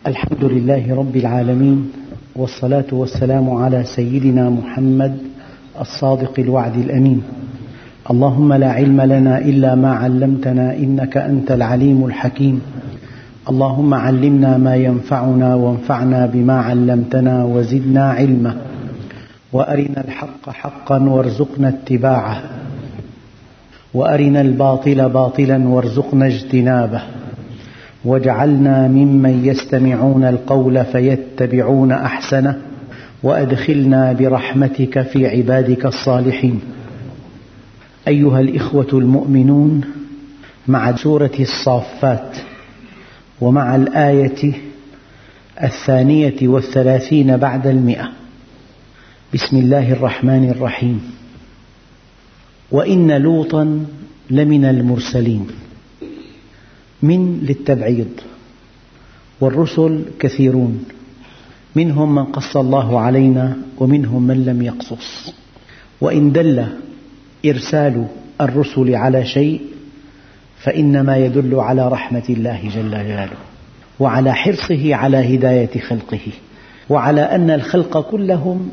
الحمد لله رب العالمين، والصلاة والسلام على سيدنا محمد الصادق الوعد الأمين. اللهم لا علم لنا إلا ما علمتنا إنك أنت العليم الحكيم. اللهم علمنا ما ينفعنا وانفعنا بما علمتنا وزدنا علما، وأرنا الحق حقا وارزقنا اتباعه، وأرنا الباطل باطلا وارزقنا اجتنابه، واجعلنا ممن يستمعون القول فيتبعون أحسنه، وأدخلنا برحمتك في عبادك الصالحين. أيها الإخوة المؤمنون، مع سورة الصافات ومع الآية 32 بعد 100. بسم الله الرحمن الرحيم. وإن لوطا لمن المرسلين. من للتبعيض، والرسل كثيرون، منهم من قص الله علينا ومنهم من لم يقصص. وإن دل إرسال الرسل على شيء فإنما يدل على رحمة الله جل جلاله، وعلى حرصه على هداية خلقه، وعلى أن الخلق كلهم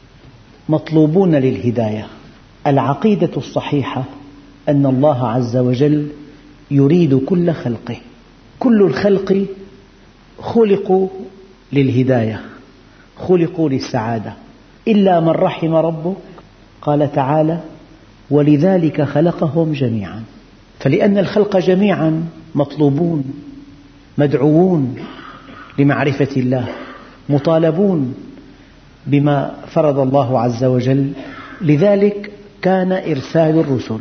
مطلوبون للهداية. العقيدة الصحيحة أن الله عز وجل يريد كل خلقه، كل الخلق خلقوا للهداية، خلقوا للسعادة، إلا من رحم ربك. قال تعالى: ولذلك خلقهم جميعا. فلأن الخلق جميعا مطلوبون، مدعوون لمعرفة الله، مطالبون بما فرض الله عز وجل، لذلك كان إرسال الرسل.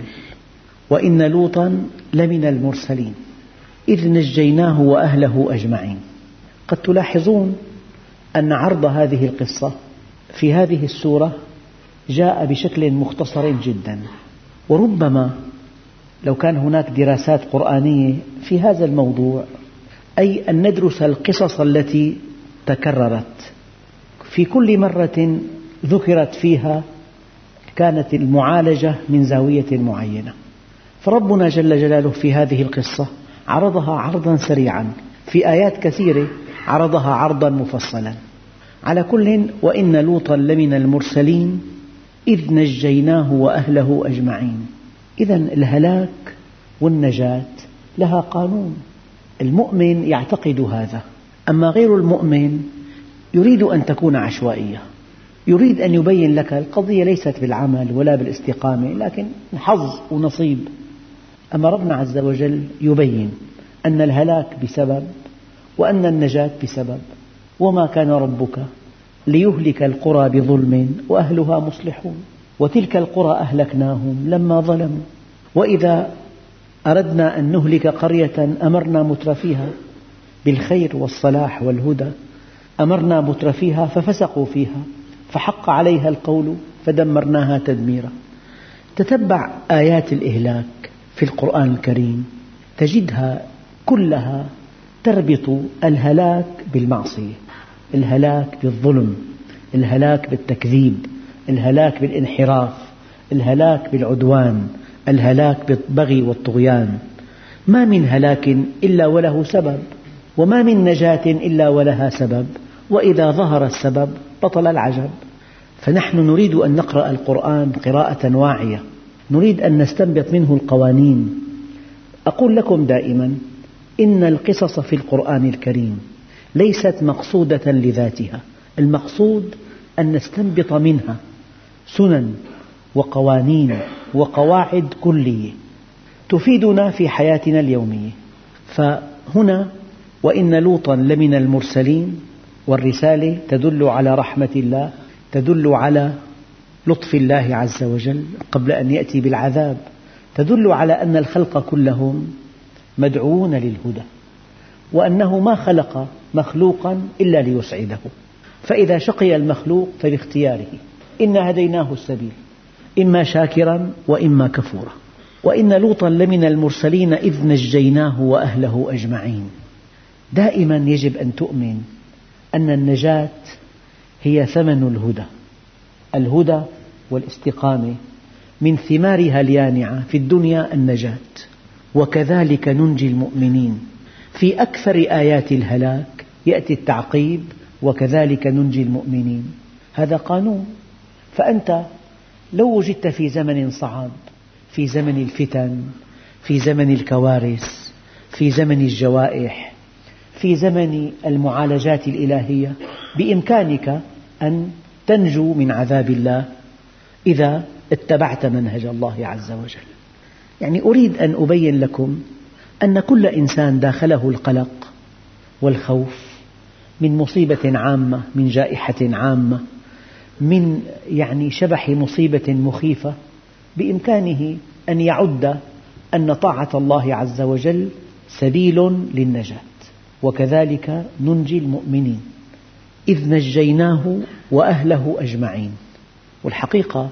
وإن لوطا لمن المرسلين إذ نجيناه وأهله أجمعين. قد تلاحظون أن عرض هذه القصة في هذه السورة جاء بشكل مختصر جدا، وربما لو كان هناك دراسات قرآنية في هذا الموضوع، أي أن ندرس القصص التي تكررت في كل مرة ذكرت فيها كانت المعالجة من زاوية معينة. فربنا جل جلاله في هذه القصة عرضها عرضا سريعا، في آيات كثيرة عرضها عرضا مفصلا. على كل، وإن لوطا لمن المرسلين إذ نجيناه وأهله أجمعين. إذن الهلاك والنجاة لها قانون، المؤمن يعتقد هذا، أما غير المؤمن يريد أن تكون عشوائية، يريد أن يبين لك القضية ليست بالعمل ولا بالاستقامة، لكن حظ ونصيب. أما ربنا عز وجل يبين أن الهلاك بسبب وأن النجاة بسبب. وما كان ربك ليهلك القرى بظلم وأهلها مصلحون، وتلك القرى أهلكناهم لما ظلموا، وإذا أردنا أن نهلك قرية أمرنا مترفيها بالخير والصلاح والهدى، أمرنا مترفيها ففسقوا فيها فحق عليها القول فدمرناها تدميرا. تتبع آيات الإهلاك في القرآن الكريم تجدها كلها تربط الهلاك بالمعصية، الهلاك بالظلم، الهلاك بالتكذيب، الهلاك بالانحراف، الهلاك بالعدوان، الهلاك بالبغي والطغيان. ما من هلاك إلا وله سبب، وما من نجاة إلا ولها سبب، وإذا ظهر السبب بطل العجب. فنحن نريد أن نقرأ القرآن قراءة واعية، نريد أن نستنبط منه القوانين. أقول لكم دائما إن القصص في القرآن الكريم ليست مقصودة لذاتها، المقصود أن نستنبط منها سنن وقوانين وقواعد كلية تفيدنا في حياتنا اليومية. فهنا وإن لوطا لمن المرسلين، والرسالة تدل على رحمة الله، تدل على لطف الله عز وجل قبل أن يأتي بالعذاب، تدل على أن الخلق كلهم مدعوون للهدى، وأنه ما خلق مخلوقا إلا ليسعده، فإذا شقي المخلوق فباختياره. إنا هديناه السبيل إما شاكرا وإما كفورا. وإن لوطا لمن المرسلين إذ نجيناه وأهله أجمعين. دائما يجب أن تؤمن أن النجاة هي ثمن الهدى. الهدى والاستقامة من ثمارها اليانعة في الدنيا النجاة، وكذلك ننجي المؤمنين. في أكثر آيات الهلاك يأتي التعقيب: وكذلك ننجي المؤمنين. هذا قانون. فأنت لو وجدت في زمن صعب، في زمن الفتن، في زمن الكوارث، في زمن الجوائح، في زمن المعالجات الإلهية، بإمكانك أن تنجو من عذاب الله إذا اتبعت منهج الله عز وجل. يعني أريد أن أبين لكم أن كل إنسان داخله القلق والخوف من مصيبة عامة، من جائحة عامة، من شبح مصيبة مخيفة، بإمكانه أن يعد أن طاعة الله عز وجل سبيل للنجاة. وكذلك ننجي المؤمنين إذ نجيناه وأهله أجمعين. والحقيقة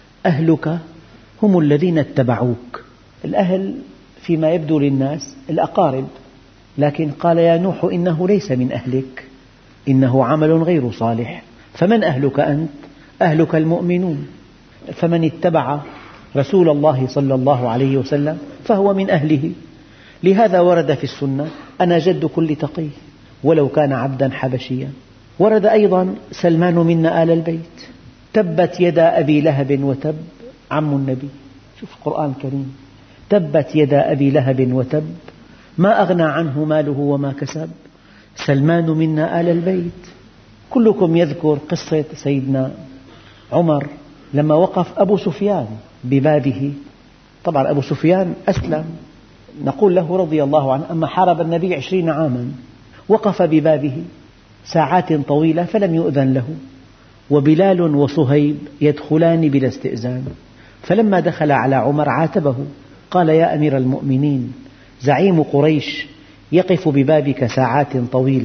أهلك هم الذين اتبعوك. الأهل فيما يبدو للناس الأقارب، لكن قال: يا نوح إنه ليس من أهلك، إنه عمل غير صالح. فمن أهلك أنت؟ أهلك المؤمنون. فمن اتبع رسول الله صلى الله عليه وسلم فهو من أهله. لهذا ورد في السنة: أنا جد كل تقي ولو كان عبدا حبشيا. ورد أيضا: سلمان منا آل البيت. تبت يدا أبي لهب وتب، عم النبي. شوف القرآن الكريم: تبت يدا أبي لهب وتب ما أغنى عنه ماله وما كسب، سلمان منا آل البيت. كلكم يذكر قصة سيدنا عمر لما وقف أبو سفيان ببابه. طبعا أبو سفيان أسلم، نقول له رضي الله عنه، أما حارب النبي 20 عاما، وقف ببابه ساعات طويلة فلم يؤذن له، وبلال وصهيب يدخلان بلا استئذان. فلما دخل على عمر عاتبه، قال: يا أمير المؤمنين، زعيم قريش يقف ببابك ساعات طويلة،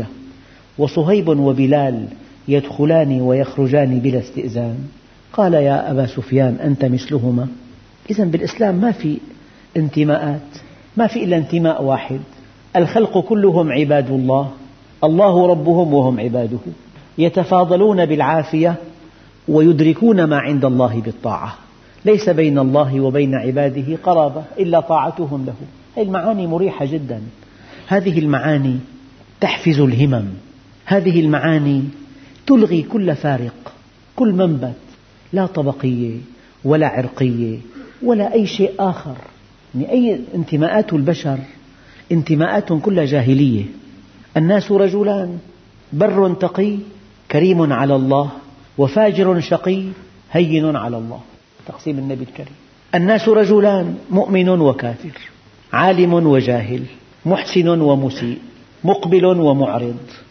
وصهيب وبلال يدخلان ويخرجان بلا استئذان. قال: يا أبا سفيان، أنت مثلهما. إذن بالإسلام ما في انتماءات، ما في إلا انتماء واحد: الخلق كلهم عباد الله، الله ربهم وهم عباده، يتفاضلون بالعافية ويدركون ما عند الله بالطاعة. ليس بين الله وبين عباده قرابة إلا طاعتهم له. هذه المعاني مريحة جدا. هذه المعاني تحفز الهمم. هذه المعاني تلغي كل فارق، كل منبت، لا طبقية ولا عرقية ولا أي شيء آخر. أي انتماءات البشر انتماءات كلها جاهلية. الناس رجلان: بر تقي كريم على الله، وفاجر شقي هين على الله. تقسيم النبي الكريم. الناس رجلان: مؤمن وكافر، عالم وجاهل، محسن ومسيء، مقبل ومعرض،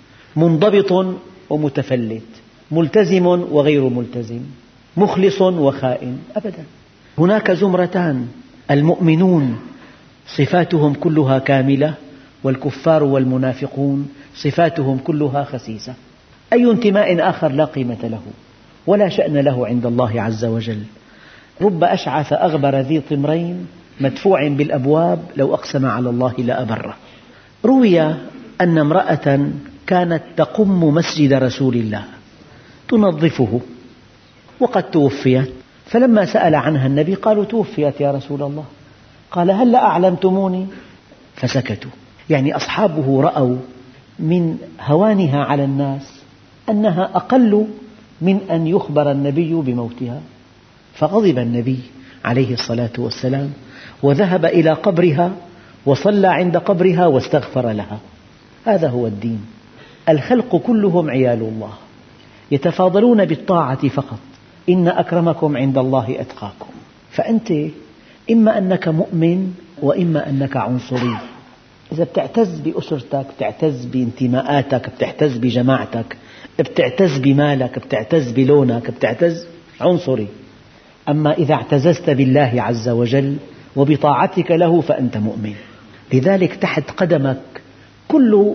منضبط ومتفلت، ملتزم وغير ملتزم، مخلص وخائن. أبدا. هناك زمرتان: المؤمنون صفاتهم كلها كاملة، والكفار والمنافقون صفاتهم كلها خسيسة. أي انتماء آخر لا قيمة له ولا شأن له عند الله عز وجل. رب أشعث أغبر ذي طمرين مدفوع بالأبواب لو أقسم على الله لأبره. روي أن امرأة كانت تقم مسجد رسول الله تنظفه وقد توفيت، فلما سأل عنها النبي قالوا: توفيت يا رسول الله. قال: هل أعلمتموني؟ فسكتوا. يعني أصحابه رأوا من هوانها على الناس أنها أقل من أن يخبر النبي بموتها. فغضب النبي عليه الصلاة والسلام وذهب إلى قبرها وصلى عند قبرها واستغفر لها. هذا هو الدين. الخلق كلهم عيال الله، يتفاضلون بالطاعة فقط. إن أكرمكم عند الله أتقاكم. فأنت إما أنك مؤمن وإما أنك عنصري. إذا بتعتز بأسرتك، بتعتز بانتماءاتك، بتعتز بجماعتك، بتعتز بمالك، بتعتز بلونك، بتعتز، عنصري. أما إذا اعتززت بالله عز وجل وبطاعتك له فأنت مؤمن. لذلك تحت قدمك كل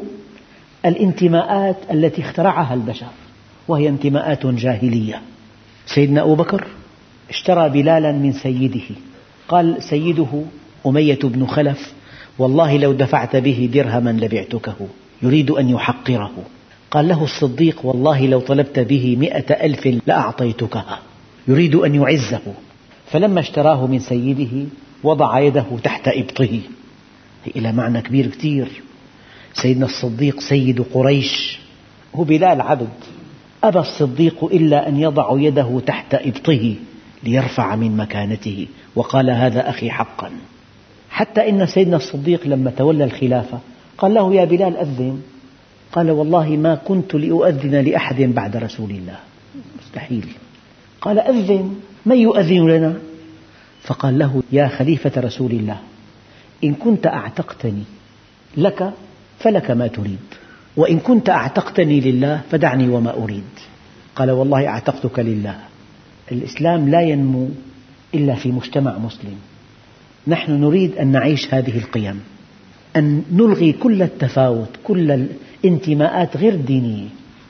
الانتماءات التي اخترعها البشر، وهي انتماءات جاهلية. سيدنا أبو بكر اشترى بلالا من سيده، قال سيده أمية بن خلف: والله لو دفعت به درهما لبعتكه. يريد أن يحقره. قال له الصديق: والله لو طلبت به 100,000 لأعطيتكها. يريد أن يعزه. فلما اشتراه من سيده وضع يده تحت إبطه، إلى معنى كبير كثير. سيدنا الصديق سيد قريش، هو بلال عبد، أبى الصديق إلا أن يضع يده تحت إبطه ليرفع من مكانته، وقال هذا أخي حقا. حتى إن سيدنا الصديق لما تولى الخلافة قال له يا بلال أذن، قال والله ما كنت لأؤذن لأحد بعد رسول الله، مستحيل. قال أذن، من يؤذن لنا؟ فقال له يا خليفة رسول الله، إن كنت أعتقتني لك فلك ما تريد، وإن كنت أعتقتني لله فدعني وما أريد. قال والله أعتقتك لله. الإسلام لا ينمو إلا في مجتمع مسلم. نحن نريد أن نعيش هذه القيم، أن نلغي كل التفاوت، كل الانتماءات غير دينية.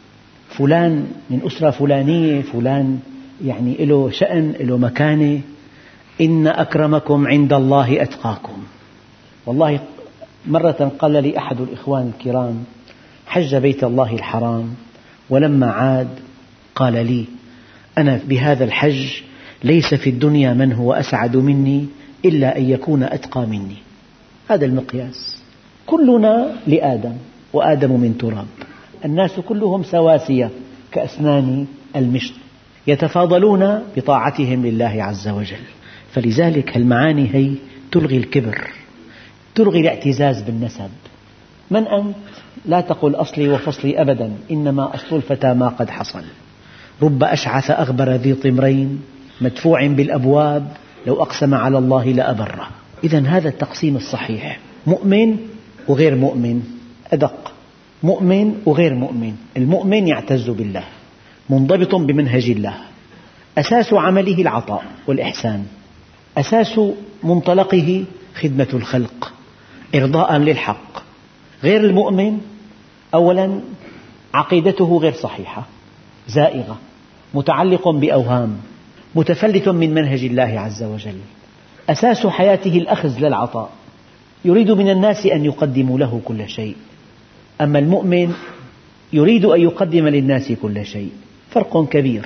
فلان من أسرة فلانية، فلان يعني له شأن، له مكانة. إن أكرمكم عند الله أتقاكم. والله مرة قال لي أحد الإخوان الكرام حج بيت الله الحرام، ولما عاد قال لي أنا بهذا الحج ليس في الدنيا من هو أسعد مني إلا أن يكون أتقى مني. هذا المقياس. كلنا لآدم، وآدم من تراب. الناس كلهم سواسية كأسنان المشط، يتفاضلون بطاعتهم لله عز وجل. فلذلك المعاني هي تلغي الكبر، تلغي الاعتزاز بالنسب. من أنت؟ لا تقل أصلي وفصلي أبدا، إنما أصل الفتى ما قد حصل. رب أشعث أغبر ذي طمرين مدفوع بالأبواب لو أقسم على الله لأبره. إذن هذا التقسيم الصحيح، مؤمن وغير مؤمن أدق، مؤمن وغير مؤمن. المؤمن يعتز بالله، منضبط بمنهج الله، أساس عمله العطاء والإحسان، أساس منطلقه خدمة الخلق إرضاء للحق. غير المؤمن أولا عقيدته غير صحيحة، زائغة، متعلق بأوهام، متفلت من منهج الله عز وجل. أساس حياته الأخذ للعطاء، يريد من الناس أن يقدموا له كل شيء. أما المؤمن يريد أن يقدم للناس كل شيء. فرق كبير.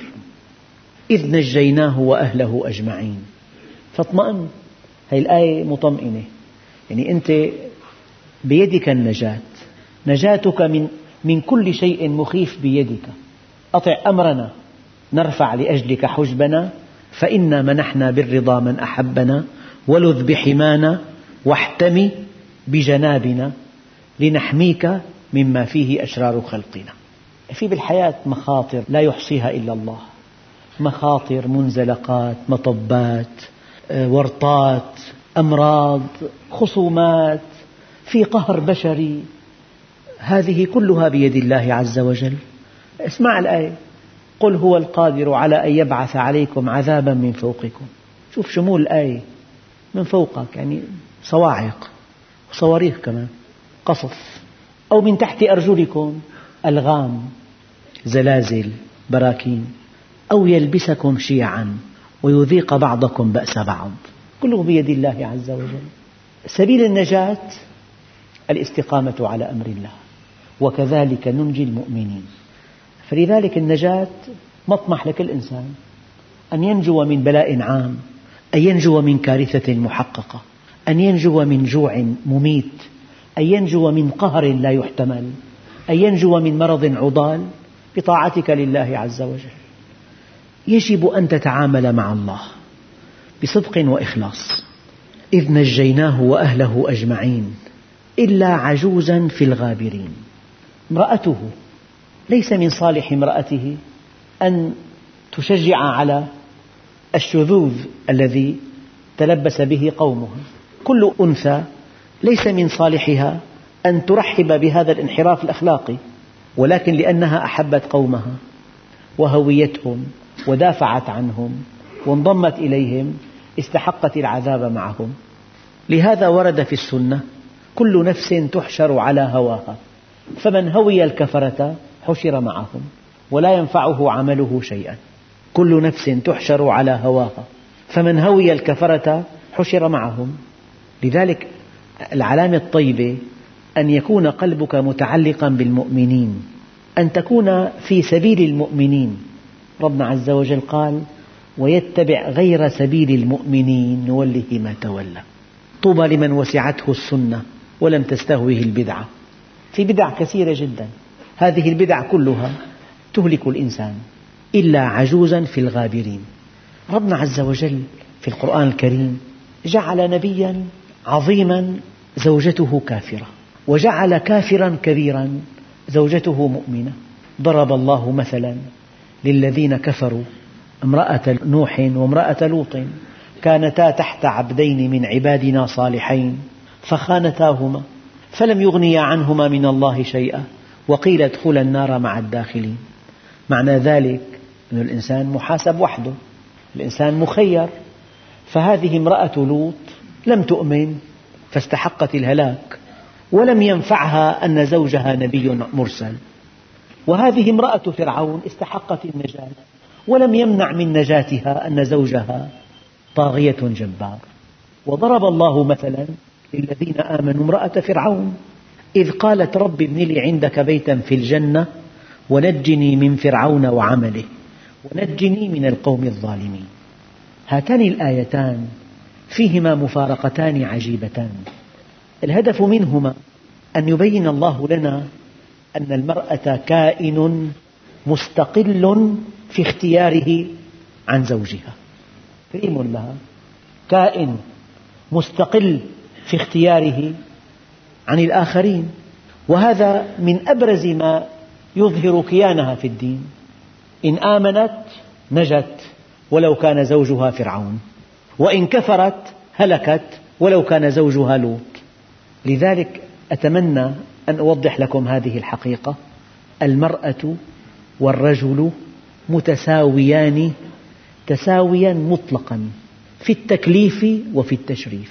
إذ نجيناه وأهله أجمعين. فاطمئن، هذه الآية مطمئنة، يعني أنت بيدك النجاة، نجاتك من كل شيء مخيف بيدك. أطع أمرنا نرفع لأجلك حجبنا، فإنا منحنا بالرضا من أحبنا، ولذ بحمانا واحتمي بجنابنا لنحميك مما فيه أشرار خلقنا. في بالحياة مخاطر لا يحصيها إلا الله، مخاطر، منزلقات، مطبات، ورطات، أمراض، خصومات، في قهر بشري، هذه كلها بيد الله عز وجل. اسمع الآية: قل هو القادر على أن يبعث عليكم عذابا من فوقكم. شوف شمول الآية، من فوقك يعني صواعق وصواريخ كمان، قصف، أو من تحت أرجلكم ألغام، زلازل، براكين، أو يلبسكم شيعا ويذيق بعضكم بأس بعض. كله بيد الله عز وجل. سبيل النجاة الاستقامة على أمر الله، وكذلك ننجي المؤمنين. فلذلك النجاة مطمح لكل إنسان، أن ينجو من بلاء عام، أن ينجو من كارثة محققة، أن ينجو من جوع مميت، أن ينجو من قهر لا يحتمل، أن ينجو من مرض عضال بطاعتك لله عز وجل. يجب أن تتعامل مع الله بصدق وإخلاص. إذ نجيناه وأهله أجمعين إلا عجوزا في الغابرين. امرأته ليس من صالح امرأته أن تشجع على الشذوذ الذي تلبس به قومها. كل أنثى ليس من صالحها أن ترحب بهذا الانحراف الأخلاقي، ولكن لأنها أحبت قومها وهويتهم ودافعت عنهم وانضمت إليهم استحقت العذاب معهم. لهذا ورد في السنة: كل نفس تحشر على هواها، فمن هوي الكفرة حشر معهم ولا ينفعه عمله شيئا. كل نفس تحشر على هواها، فمن هوي الكفرة حشر معهم. لذلك العلامة الطيبة أن يكون قلبك متعلقا بالمؤمنين، أن تكون في سبيل المؤمنين. ربنا عز وجل قال: ويتبع غير سبيل المؤمنين نوله ما تولى. طوبى لمن وسعته السنة ولم تستهوه البدعة. في بدع كثيرة جدا، هذه البدع كلها تهلك الإنسان إلا عجوزا في الغابرين. ربنا عز وجل في القرآن الكريم جعل نبيا عظيما زوجته كافرة، وجعل كافرا كبيرا زوجته مؤمنة. ضرب الله مثلا للذين كفروا امرأة نوح وامرأة لوط كانتا تحت عبدين من عبادنا صالحين فخانتاهما فلم يغنيا عنهما من الله شيئا وقيل ادخلا النار مع الداخلين. معنى ذلك أن الإنسان محاسب وحده، الإنسان مخير. فهذه امرأة لوط لم تؤمن فاستحقت الهلاك، ولم ينفعها أن زوجها نبي مرسل. وهذه امرأة فرعون استحقت النجاة، ولم يمنع من نجاتها أن زوجها طاغية جبار. وضرب الله مثلا للذين آمنوا امرأة فرعون إذ قالت رب ابن لي عندك بيتا في الجنة ونجني من فرعون وعمله ونجني من القوم الظالمين. هاتان الآيتان فيهما مفارقتان عجيبتان، الهدف منهما أن يبين الله لنا أن المرأة كائن مستقل في اختياره عن زوجها، كريم لها، كائن مستقل في اختياره عن الآخرين، وهذا من أبرز ما يظهر كيانها في الدين. إن آمنت نجت ولو كان زوجها فرعون، وإن كفرت هلكت ولو كان زوجها لوط. لذلك أتمنى أن أوضح لكم هذه الحقيقة: المرأة والرجل متساويان تساويا مطلقا في التكليف وفي التشريف،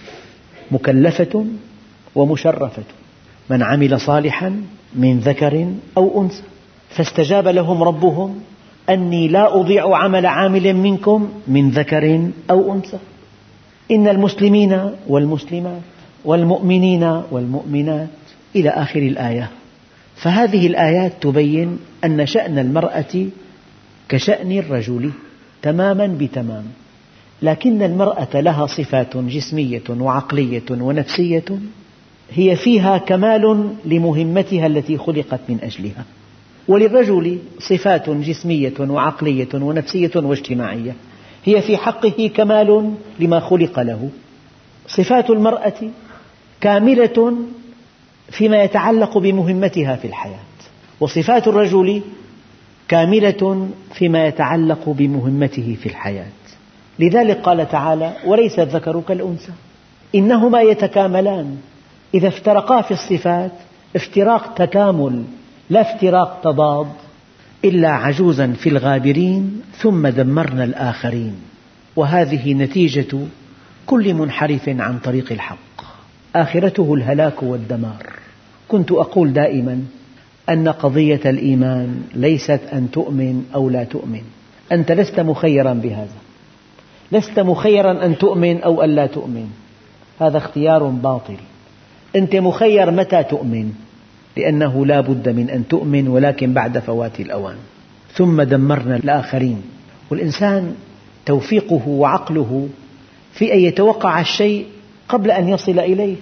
مكلفة ومشرفة. من عمل صالحا من ذكر أو أنثى فاستجاب لهم ربهم أني لا أضيع عمل عامل منكم من ذكر أو أنثى. إن المسلمين والمسلمات والمؤمنين والمؤمنات إلى آخر الآية. فهذه الآيات تبين أن شأن المرأة كشأن الرجل تماما بتمام، لكن المرأة لها صفات جسمية وعقلية ونفسية هي فيها كمال لمهمتها التي خلقت من أجلها، وللرجل صفات جسمية وعقلية ونفسية واجتماعية هي في حقه كمال لما خلق له. صفات المرأة كاملة فيما يتعلق بمهمتها في الحياة، وصفات الرجل كاملة فيما يتعلق بمهمته في الحياة. لذلك قال تعالى: وليس الذكر كالأنثى، إنهما يتكاملان. إذا افترقا في الصفات افتراق تكامل لا افتراق تضاد. إلا عجوزا في الغابرين ثم دمرنا الآخرين. وهذه نتيجة كل منحرف عن طريق الحق، آخرته الهلاك والدمار. كنت أقول دائما أن قضية الإيمان ليست أن تؤمن أو لا تؤمن، أنت لست مخيرا بهذا، لست مخيرا أن تؤمن أو أن لا تؤمن، هذا اختيار باطل. أنت مخير متى تؤمن، لأنه لا بد من أن تؤمن ولكن بعد فوات الأوان. ثم دمرنا الآخرين. والإنسان توفيقه وعقله في أن يتوقع الشيء قبل أن يصل إليه.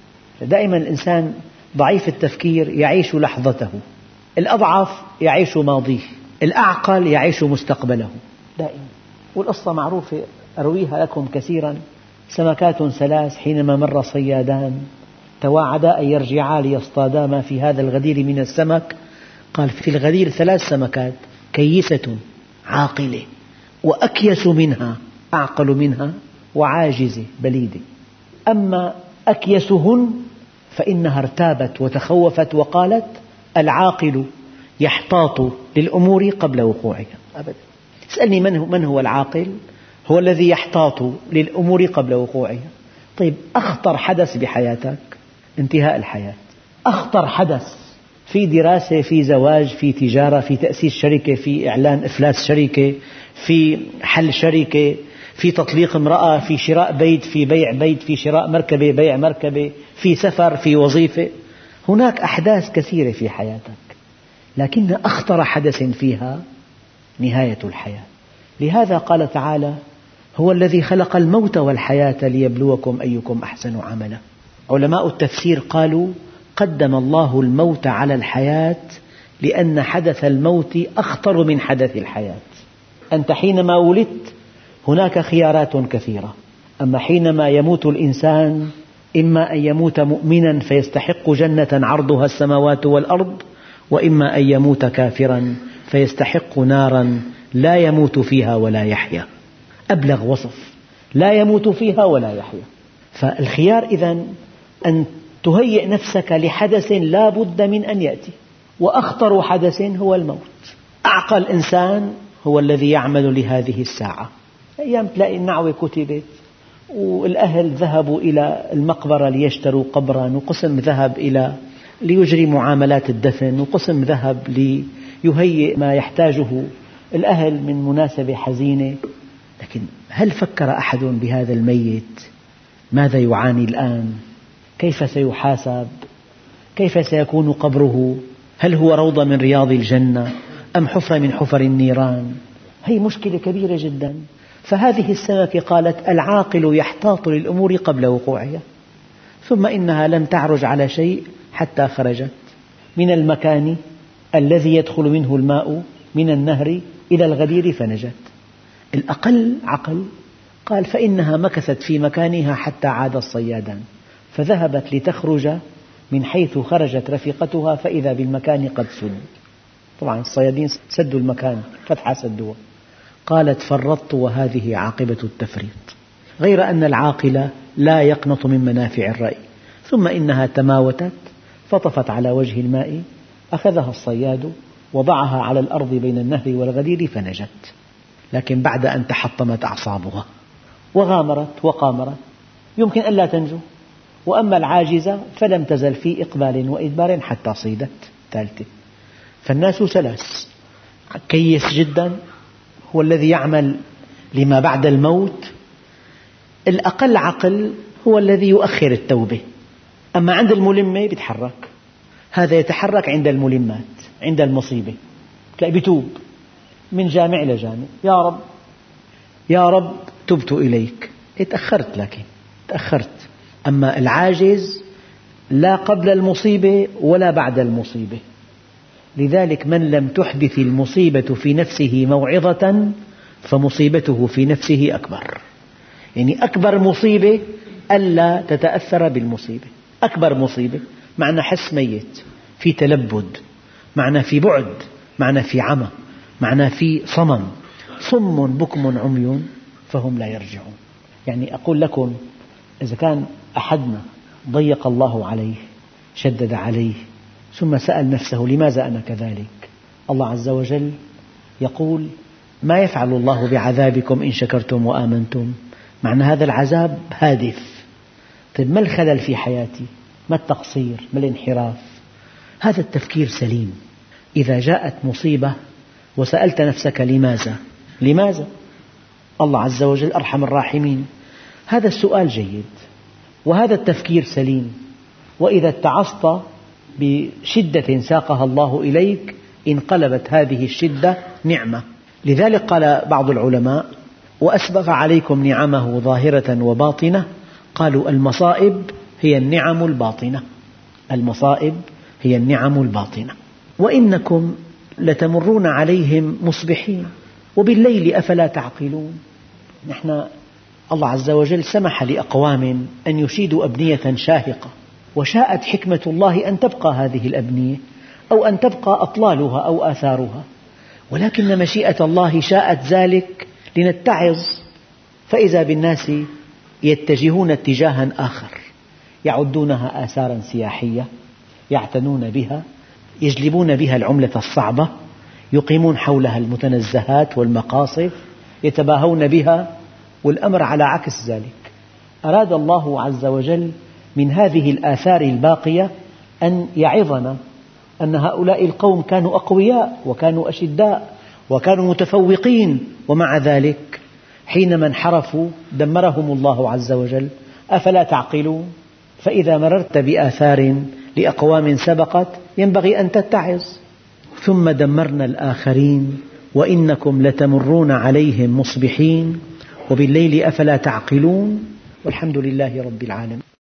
دائما الإنسان ضعيف التفكير يعيش لحظته، الأضعف يعيش ماضيه، الأعقل يعيش مستقبله دائما. والقصة معروفة أرويها لكم كثيرا: سمكات ثلاث حينما مر صيادان تواعدا أن يرجعا ليصطادا ما في هذا الغدير من السمك. قال: في الغدير 3 سمكات كيسة عاقلة، وأكيس منها أعقل منها وعاجزة بليدة. أما أكيسهن فإنها ارتابت وتخوفت وقالت: العاقل يحتاط للأمور قبل وقوعها. أبدا. اسألني من هو العاقل؟ هو الذي يحتاط للأمور قبل وقوعها. طيب، أخطر حدث بحياتك انتهاء الحياة، أخطر حدث في دراسة، في زواج، في تجارة، في تأسيس شركة، في إعلان إفلاس شركة، في حل شركة، في تطليق امرأة، في شراء بيت، في بيع بيت، في شراء مركبة، بيع مركبة، في سفر، في وظيفة. هناك أحداث كثيرة في حياتك، لكن أخطر حدث فيها نهاية الحياة. لهذا قال تعالى: هو الذي خلق الموت والحياة ليبلوكم أيكم أحسن عملا. علماء التفسير قالوا: قدم الله الموت على الحياة لأن حدث الموت أخطر من حدث الحياة. أنت حينما ولدت هناك خيارات كثيرة، أما حينما يموت الإنسان إما أن يموت مؤمنا فيستحق جنة عرضها السماوات والأرض، وإما أن يموت كافرا فيستحق نارا لا يموت فيها ولا يحيا. أبلغ وصف، لا يموت فيها ولا يحيا. فالخيار إذن أن تهيئ نفسك لحدث لا بد من أن يأتي، وأخطر حدث هو الموت. أعقل إنسان هو الذي يعمل لهذه الساعة. أيام تلاقي النعوة كتبت والأهل ذهبوا إلى المقبرة ليشتروا قبرا، وقسم ذهب ليجري معاملات الدفن، وقسم ذهب ليهيئ ما يحتاجه الأهل من مناسبة حزينة. لكن هل فكر أحد بهذا الميت؟ ماذا يعاني الآن؟ كيف سيحاسب؟ كيف سيكون قبره؟ هل هو روضة من رياض الجنة أم حفرة من حفر النيران؟ هذه مشكلة كبيرة جدا. فهذه السمكة قالت: العاقل يحتاط للأمور قبل وقوعها، ثم إنها لم تعرج على شيء حتى خرجت من المكان الذي يدخل منه الماء من النهر إلى الغدير فنجت. الأقل عقل قال: فإنها مكثت في مكانها حتى عاد الصيادان، فذهبت لتخرج من حيث خرجت رفيقتها فإذا بالمكان قد سد. طبعا الصيادين سدوا المكان، فتحة سدوها. قالت: فرطت وهذه عاقبة التفريط. غير أن العاقل لا يقنط من منافع الرأي. ثم إنها تماوتت فطفت على وجه الماء، أخذها الصياد وضعها على الأرض بين النهر والغدير فنجت، لكن بعد أن تحطمت أعصابها وغامرت وقامرت يمكن ألا تنجو. وأما العاجزة فلم تزل في إقبال وإدبار حتى صيدت ثالثة. فالناس ثلاث: كيس جدا هو الذي يعمل لما بعد الموت، الأقل عقل هو الذي يؤخر التوبة، أما عند الملمة يتحرك. هذا يتحرك عند الملمات، عند المصيبة تلاقي بيتوب من جامع إلى جامع: يا رب يا رب تبت إليك. تأخرت، لكن تأخرت. أما العاجز لا قبل المصيبة ولا بعد المصيبة. لذلك من لم تحدث المصيبة في نفسه موعظة فمصيبته في نفسه أكبر. يعني أكبر مصيبة ألا تتأثر بالمصيبة. أكبر مصيبة معنى حس ميت، في تلبد، معنى في بعد، معنى في عمى، معنى في صمم. صم بكم عمي فهم لا يرجعون. يعني أقول لكم، إذا كان أحدنا ضيق الله عليه، شدد عليه، ثم سأل نفسه: لماذا أنا كذلك؟ الله عز وجل يقول: ما يفعل الله بعذابكم إن شكرتم وآمنتم. معنى هذا العذاب هادف. طيب ما الخلل في حياتي؟ ما التقصير؟ ما الانحراف؟ هذا التفكير سليم. إذا جاءت مصيبة وسألت نفسك: لماذا؟ لماذا؟ الله عز وجل أرحم الراحمين. هذا السؤال جيد وهذا التفكير سليم. وإذا اتعظت بشدة ساقها الله إليك انقلبت هذه الشدة نعمة. لذلك قال بعض العلماء: وأسبغ عليكم نعمه ظاهرة وباطنة. قالوا: المصائب هي النعم الباطنة. المصائب هي النعم الباطنة. وإنكم لتمرون عليهم مصبحين وبالليل أفلا تعقلون. نحن الله عز وجل سمح لأقوام أن يشيدوا أبنية شاهقة، وشاءت حكمة الله أن تبقى هذه الأبنية أو أن تبقى أطلالها أو آثارها، ولكن مشيئة الله شاءت ذلك لنتعظ. فإذا بالناس يتجهون اتجاها آخر، يعدونها آثارا سياحية، يعتنون بها، يجلبون بها العملة الصعبة، يقيمون حولها المتنزهات والمقاصف، يتباهون بها، والأمر على عكس ذلك. أراد الله عز وجل من هذه الآثار الباقية أن يعظنا أن هؤلاء القوم كانوا أقوياء وكانوا أشداء وكانوا متفوقين، ومع ذلك حينما انحرفوا دمرهم الله عز وجل. أفلا تعقلون؟ فإذا مررت بآثار لأقوام سبقت ينبغي أن تتعظ. ثم دمرنا الآخرين وإنكم لتمرون عليهم مصبحين وبالليل أفلا تعقلون. والحمد لله رب العالمين.